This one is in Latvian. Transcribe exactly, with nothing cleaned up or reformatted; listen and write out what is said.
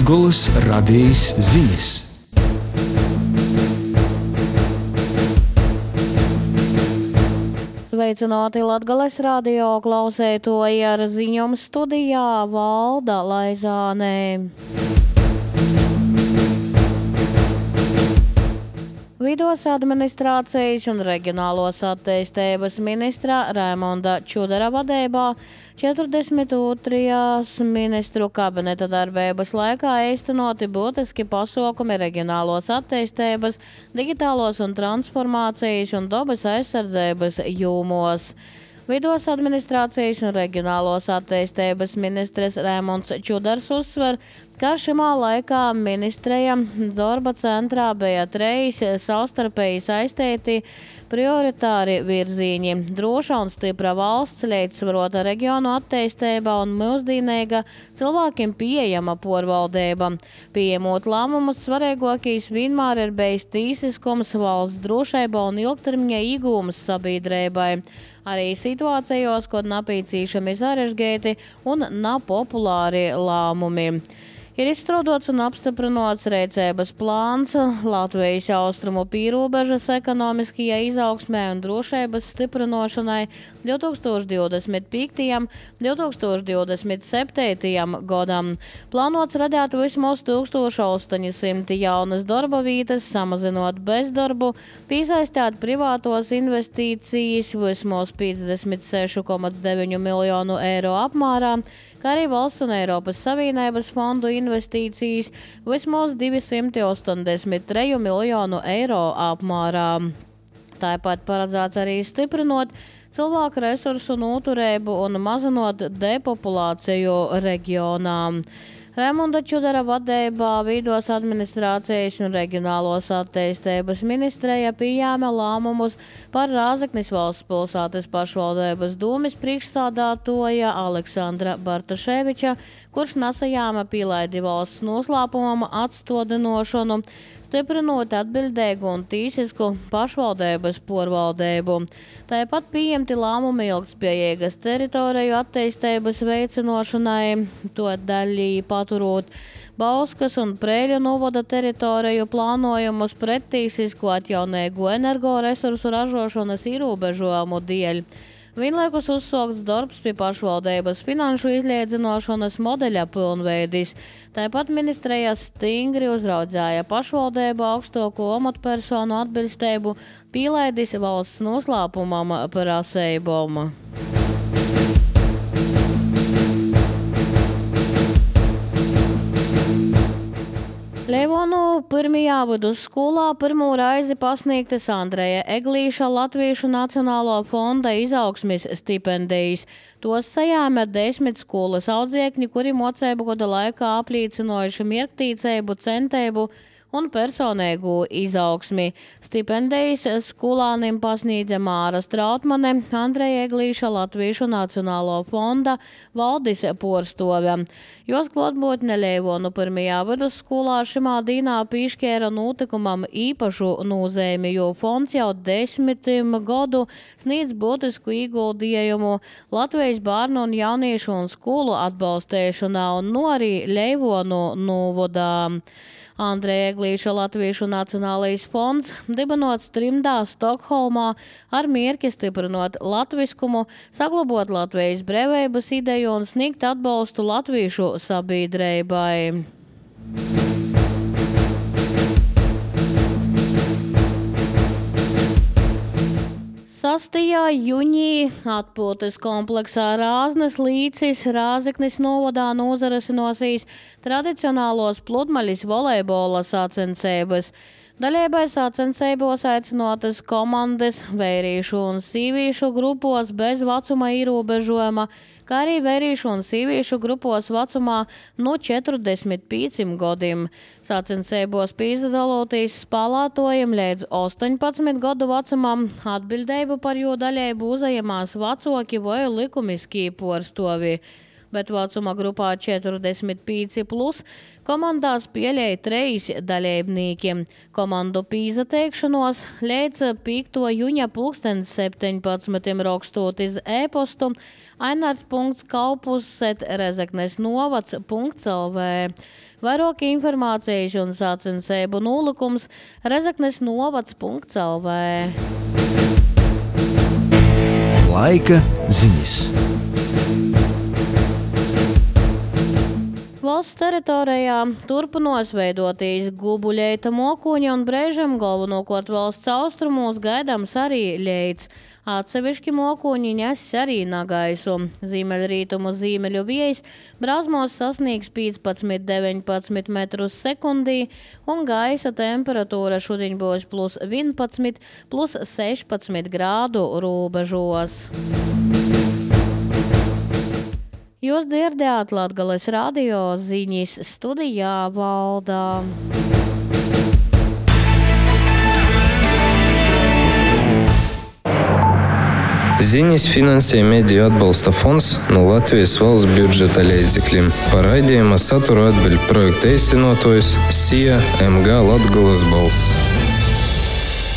Latgolas radijas ziņas. Sveicināti Latgales radio klausētoji, ar ziņām studijā Valda Laizānē. Vidos administrācijas un reģionālos attīstības ministra Raimonda Čudara vadībā četrdesmit otrajās ministru kabineta darbības laikā īstenoti būtiski pasākumi reģionālos attīstības, digitālos un transformācijas un dabas aizsardzības jomos. Vidos administrācijas un reģionālos attīstības ministrs Raimonds Čudars uzsver, ka šimā laikā ministreja darba centrā bija treis savstarpēji saistīti prioritāri virzīņi – droša un stipra valsts, līdzsvarota reģionu attīstība un mūsdīnīga cilvēkiem pieejama porvaldība. Pieņemot lēmumus, svarīgākais vienmēr ir bijis tīsiskums, valsts drošība un ilgtermiņa iegūmas sabiedrībai. Arī situācijos, kad napīcīšami sarežģīti un nepopulāri lēmumi. Ir izstrādāts un apstiprināts rīcības plāns Latvijas austrumu pīrobežas ekonomiskajai izaugsmē un drošības stiprināšanai divi tūkstoši divdesmit piektajam līdz divi tūkstoši divdesmit septītajam gadam. Plānots radīt vismaz tūkstoš astoņi simti jaunas darba vietas, samazinot bezdarbu, piesaistīt privātos investīcijas vismaz piecdesmit seši komats deviņi miljonu eiro apmērā, kā arī valsts un Eiropas Savienības fondu investīcijas vismaz divsimt astoņdesmit trīs miljonu eiro apmērā. Tāpat paredzēts arī stiprinot cilvēku resursu noturību un mazinot depopulāciju reģionā. Raimonda Čudara vadībā Vidos administrācijas un reģionālos attīstības ministreja pieņēma lēmumus par Rāzeknis valsts pilsētas pašvaldības dūmis priekšsādātoja Aleksandra Bartaševiča, kurš nesajāma pielaidi valsts noslēpumam atstādināšanu, stiprinot atbildīgu un tīsisku pašvaldības porvaldību. Tāpat pieņemti lēmumi ilgtspējīgas teritoriju attīstības veicināšanai, to daļī paturot Bauskas un Preļu novada teritoriju plānojumus pret tīsisku atjaunīgu energoresursu ražošanas ierobežojumu dēļ. Vienlaikus uzsākts darbs pie pašvaldības finanšu izliedzināšanas modeļa pilnveidis. Tāpat ministrejas stingri uzraudzēja pašvaldību augstāko amatpersonu atbilstību pielaidis valsts noslēpumam prasībām. Leivonu pirmajā vidusskolā pirmo reizi pasniegtas Andreja Eglīša Latviešu Nacionālo fonda izaugsmes stipendijas. Tos sajāma desmit skolas audzēkņi, kuri mocību gada laikā apliecinājuši mierktīcību, centību un personīgu izaugsmi. Stipendijas skolānim pasniedza Māra Strautmane, Andreja Eglīša Latviešu Nacionālo fonda valdes porstove. Jos klātbūtne Leivonu pirmajā vidusskolā šimā dīnā piešķēra notikumam īpašu nozīmi, jo fonds jau desmitim gadu sniedz būtisku ieguldījumu Latvijas bērnu un jauniešu un skolu atbalstīšanā un no arī Leivonu novadā. Andreja Eglīša Latviešu Nacionālais fonds dibinots trimdā Stokholmā ar mierķi stiprinot latviskumu, saglabot Latvijas brīvības ideju un sniegt atbalstu latviešu sabiedrībai. sastajā jūnijā atpūtas kompleksā Rāznes līcis Rāzeknis novadā nozarasinosies tradicionālos pludmaļas volejbola sacensības. Dalībai sacensībos aicinotas komandas vērīšu un sīvīšu grupos bez vecuma ierobežojuma, kā arī vērīšu un sīvīšu grupos vecumā no četrdesmit pieciem gadiem. Sacensībos piedalotīs spēlētājiem līdz astoņpadsmit gadu vecumam atbildību par jo daļību uzņemās vecāki vai likumiskie porstovi. Bet vecuma grupā četrdesmit pieci plus komandās pieļēja trīs dalībniekiem. Komandu pīzateikšanos līdz piektajā jūņa pulkstens septiņpadsmitim rakstot iz e-postu ainars punkts kaupus et rezeknes novads punkts el vē. Vairāk informācijas un sacensību nolikums Rezeknes novads punkts el vē. Laika ziņas. Valsts teritorijā turpinās veidotīs gubuļeita mokuņa un brēžam galvenokārt valsts austrumos gaidāms arī ļeids. Atsevišķi mokuņi nes arī nagaisu. Ziemeļrītumu ziemeļu vējs Brāzmos sasniegs piecpadsmit līdz deviņpadsmit metrus sekundī un gaisa temperatūra šodien būs plus vienpadsmit, plus sešpadsmit grādu robežos. Jūs dzirdējāt Latgales radio ziņas, studijā Valdā. Ziņas finansē Mediju atbalsta fonds no Latvijas valsts budžeta līdzekļiem. Par raidījuma saturu atbild projekta īstenotājs S I A M G Latgales balss.